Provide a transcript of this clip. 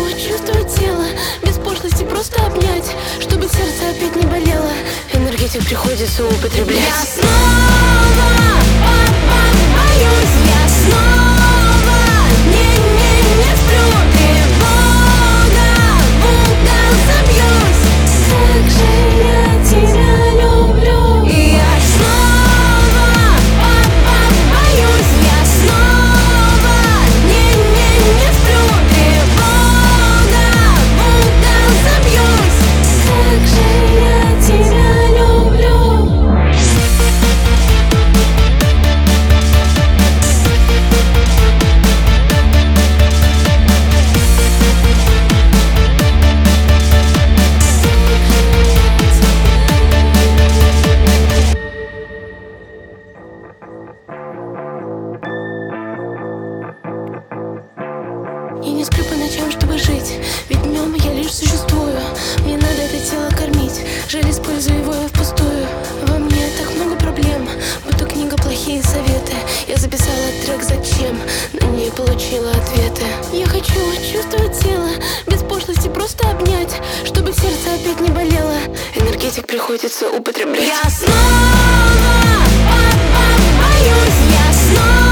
чувствовать тело, без пошлости просто обнять, чтобы сердце опять не болело. Энергетик приходится употреблять. Я снова боюсь, я снова не сплю. Тревога, в угол забьюсь. Как же я тебя люблю. И я снова боюсь, я снова не сплю. Тревога, в угол забьюсь. Как же я тебя люблю. Я не сплю по ночам, чтобы жить, ведь днем я лишь существую. Мне надо это тело кормить, жаль, использую его я впустую. Во мне так много проблем, будто книга плохие советы. Я записала трек «Зачем?», но не получила ответы. Я хочу чувствовать тело, без пошлости просто обнять, чтобы сердце опять не болело. Энергетик приходится употреблять. Я снова боюсь, я снова